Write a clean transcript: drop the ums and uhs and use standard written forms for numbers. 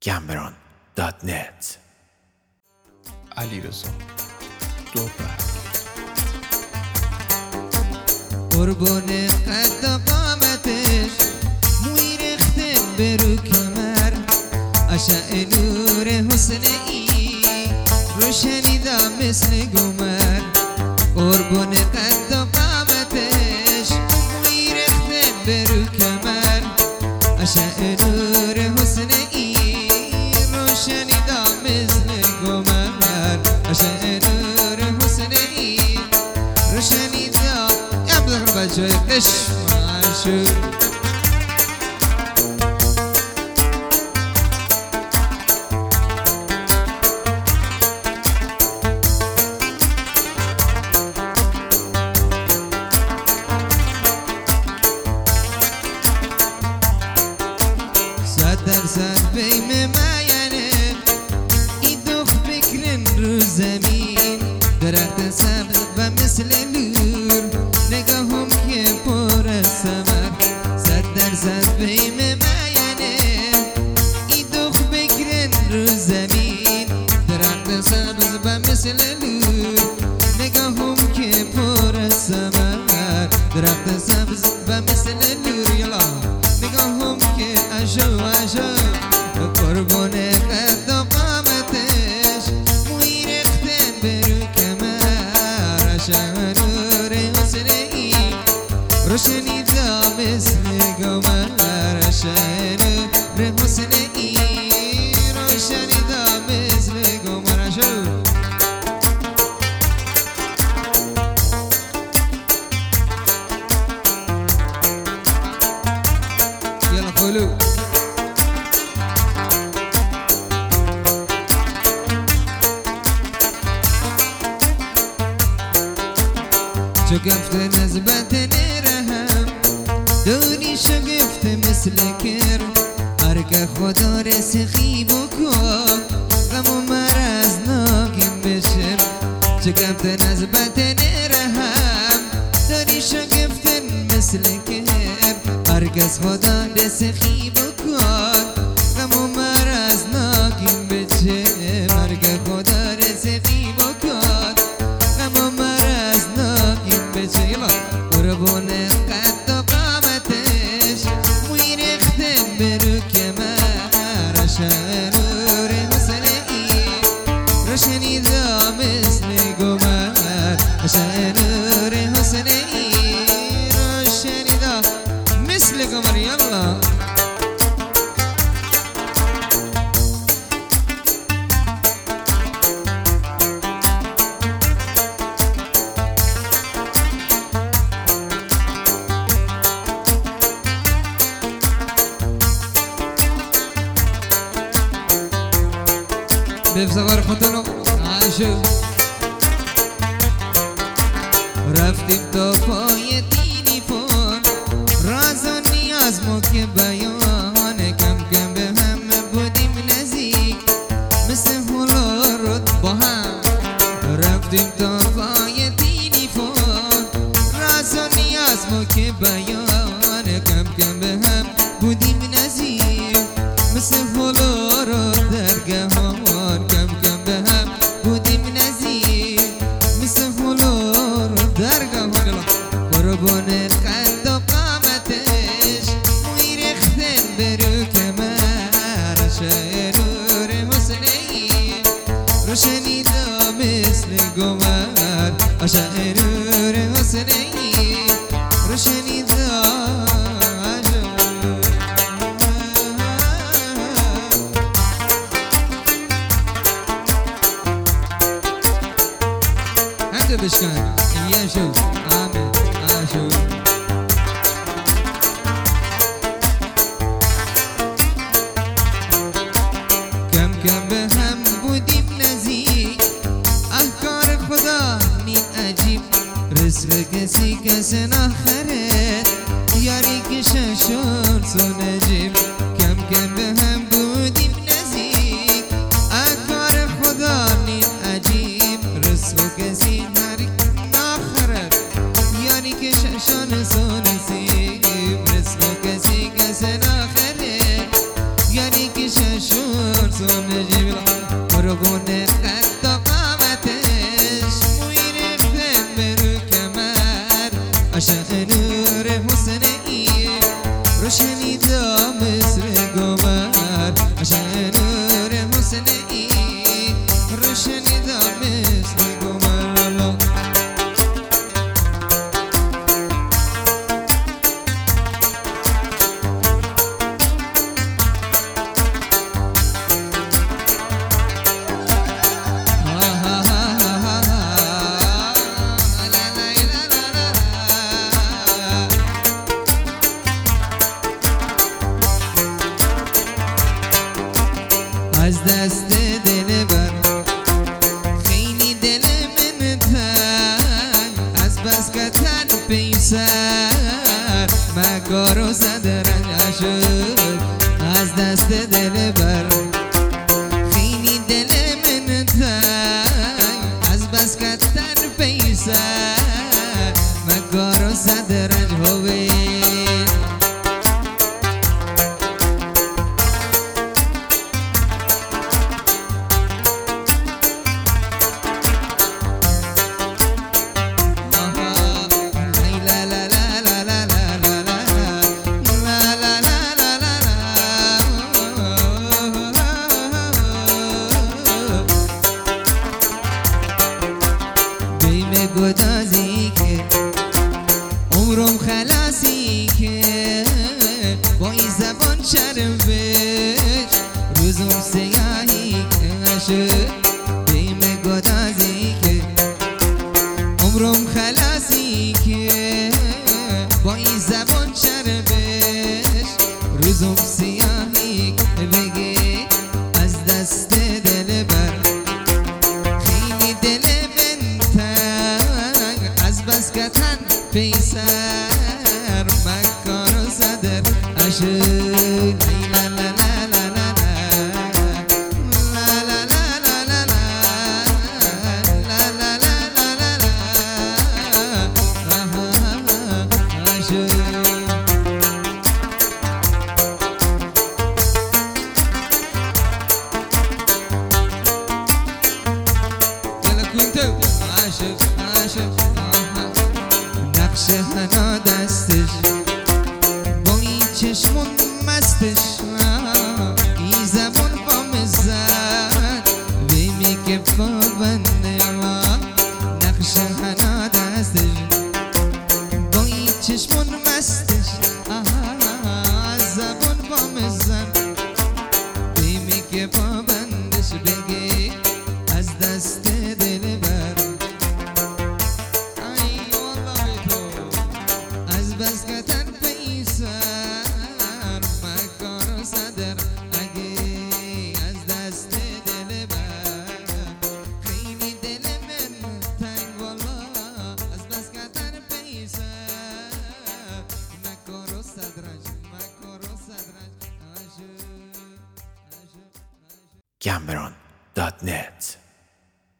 gambron.net. علیرضا دوبر قربون قد و قامتش موی رخته برو کمر اشع نور حسن ای روشنیدا مثل گمر قربون قد و قامتش موی رخته برو کمر اشع نور حسن ای روشنیدا مثل گمر اشع نور حسن ای روشنیدا يبلغ بجوي قش معاشور درصد بیم معینه ایدوخ بکرن رو زمین درخت سبز و مثل لور نگاهم که پر ثمر 100% بیم معینه ایدوخ بکرن رو زمین درخت سبز و مثل لور نگاهم که پر ثمر درخت سبز و مثل لور یلا نگاهم که عجب عجب قربون قد و قامتش موی رختن برو کمر اشع نور حسن ای روشنیدا مثل گمر اشع نور حسن ای روشنیدا مثل گمر عجب يلا قولوا شقفت نزبت نرهم دونی شقفت مثل کرم هرگه خدا رسخی بکن غم و مرز ناگیم بشم شقفت نزبت نرهم دونی شقفت مثل کرم هرگز خدا رسخی بکن غم و مرز ناگیم بشم هرگه خدا رسخی بکن غم و مرز ناگیم بشه یلا قربون قد و قامتش موی رختن برو کمر اشع نور حسن ای روشنیدا مثل گمر اشع نور حسن ای روشنیدا مثل گمر یلا بفزغر خطنو عاشو رفتیم تا پای تیلیفون راز و نیاز مو که بیان کم کم به هم بودیم نزدیک مثل هلا رد با هم رفتیم تا پای تیلیفون راز و نیاز مو که بیان کم کم به هم بودیم نزدیک مثل هلا رد درگاه کم کم به هم بودیم نزدیک مثل هلو رو درگاه قربون قد و قامتش موی رختن برو کمر اشع نور حسن ای روشنیدا مثل گمر اشع نور حسن ای روشنیدا بشکن یه شو آمین آشو کم کم به هم بودیم نزدیک احکار خدا نیم عجیب رزق کسی کس نخرد یاری کشن شد سو نجیب کم کم به هم بودیم نزدیک احکار خدا نیم عجیب رزق کسی شان سونسیب رزق کسی کس ناخره یعنی که ششون حسن جبل قربون قد و قامتش موی رفتن برو کمر عشق نور حسن ای روشنی دا مصر گمر عشق نور حسن ای روشنی دا مصر گمر از دست دل بر خیلی دل من تنگ از بس که تن پیسر مکارو صدرن شد از دست دل بر خیلی دل من تنگ از بس که تن پیسر مکارو صدرن هوی گدازی که عمرم خلاصی که با این زبان شرفش روزم سیاهی که شد بیم گدازی که عمرم خلاصی که با این زبان شرفش روزم سیاهی که بگی از دست دل بر خیلی دل بس که تن پیسر مکان و صدر عشق لا لا لا لا لا لا لا لا لا لا لا عشق يلا كنت عاشق عاشق نقش حنا دستش با این چشمون مستش این زبان با مزد بیمی که پابنده نقش حنا دستش با این چشمون مستش زبان با مزد بیمی که پابندش بگی از دست دل بر بس که تن پیسر مکان و صدر اگه از دست دل بر خیلی دل من تنگ والا از بس که تن پیسر مکان و صدرش Cameron.net